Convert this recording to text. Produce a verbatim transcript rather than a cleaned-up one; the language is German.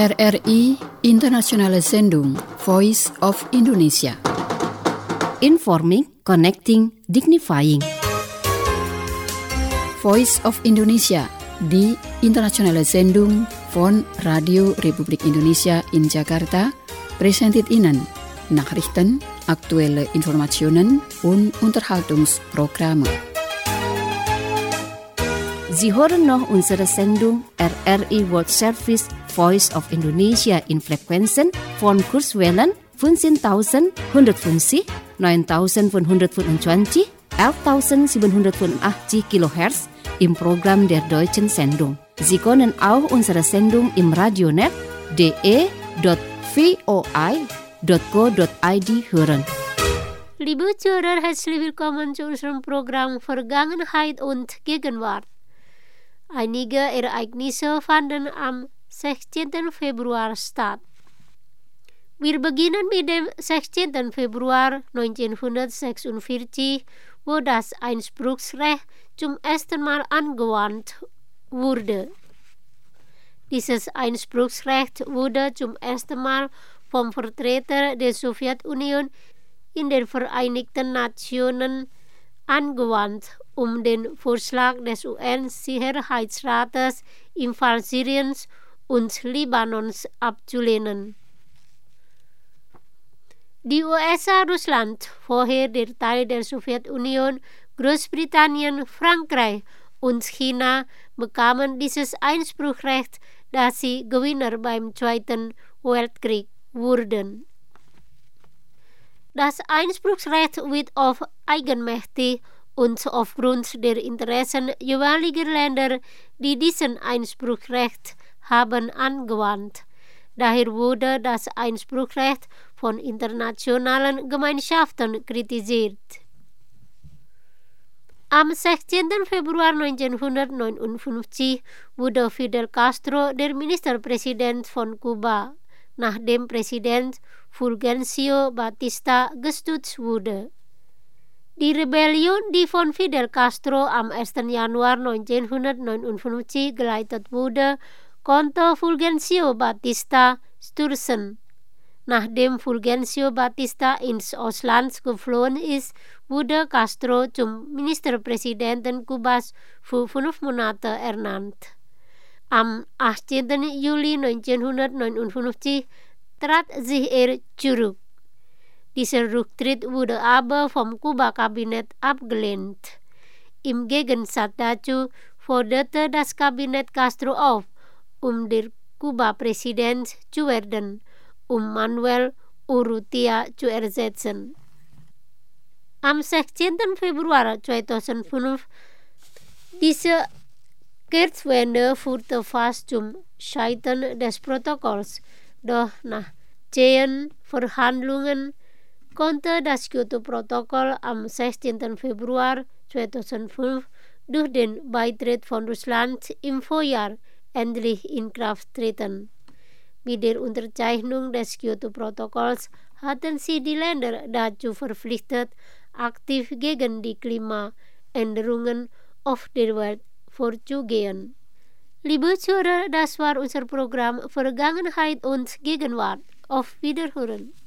R R I Internationale Sendung Voice of Indonesia. Informing, connecting, dignifying. Voice of Indonesia di Internationale Sendung von Radio Republik Indonesia in Jakarta presented Ihnen Nachrichten, aktuelle Informationen und Unterhaltungsprogramme. Sie hören noch unsere Sendung R R I World Service Voice of Indonesia in Frequenzen von Kurzwellen fünfzehntausendeinhundertfünfzig, neuntausendfünfhundertfünfundzwanzig, elftausendsiebenhundertfünfundachtzig Kilohertz im Programm der deutschen Sendung. Sie können auch unsere Sendung im Radionet d e dot voi dot co dot i d hören. Liebe Zuhörer, herzlich willkommen zu unserem Programm Vergangenheit und Gegenwart. Einige Ereignisse fanden am sechzehnten Februar statt. Wir beginnen mit dem sechzehnten Februar neunzehnhundertsechsundvierzig, wo das Einspruchsrecht zum ersten Mal angewandt wurde. Dieses Einspruchsrecht wurde zum ersten Mal vom Vertreter der Sowjetunion in den Vereinigten Nationen angewandt, um den Vorschlag des U N-Sicherheitsrates im Fall Syriens und Libanons abzulehnen. Die U S A, Russland, vorher der Teil der Sowjetunion, Großbritannien, Frankreich und China bekamen dieses Einspruchrecht, da sie Gewinner beim Zweiten Weltkrieg wurden. Das Einspruchsrecht wird auf eigenmächtig und aufgrund der Interessen jeweiliger Länder, die diesen Einspruchsrecht haben, angewandt. Daher wurde das Einspruchsrecht von internationalen Gemeinschaften kritisiert. Am sechzehnten Februar neunzehnhundertneunundfünfzig wurde Fidel Castro der Ministerpräsident von Kuba, nachdem Präsident Fulgencio Batista gestürzt wurde. Die Rebellion, die von Fidel Castro am ersten Januar neunzehnhundertneunundfünfzig geleitet wurde, konnte Fulgencio Batista stürzen. Nachdem Fulgencio Batista ins Ausland geflohen ist, wurde Castro zum Ministerpräsidenten Kubas für fünf Monate ernannt. Am achtzehnten Juli neunzehnhundertneunundfünfzig trat sich er zurück. Dieser Rücktritt wurde aber vom Kuba-Kabinett abgelehnt. Im Gegensatz dazu forderte das Kabinett Castro auf, um der Kuba-Präsident zu werden, um Manuel Urrutia zu ersetzen. Am sechzehnten Februar zweitausendfünf diese Kehrtwende führte fast zum Scheitern des Protokolls, doch nach zehn Verhandlungen konnte das Kyoto-Protokoll am sechzehnten Februar zweitausendfünf durch den Beitritt von Russland im Vorjahr endlich in Kraft treten. Mit der Unterzeichnung des Kyoto-Protokolls hatten sie die Länder dazu verpflichtet, aktiv gegen die Klimaänderungen auf der Welt vorzugehen. Liebe Zuhörer, das war unser Programm Vergangenheit und Gegenwart. Auf Wiederhören.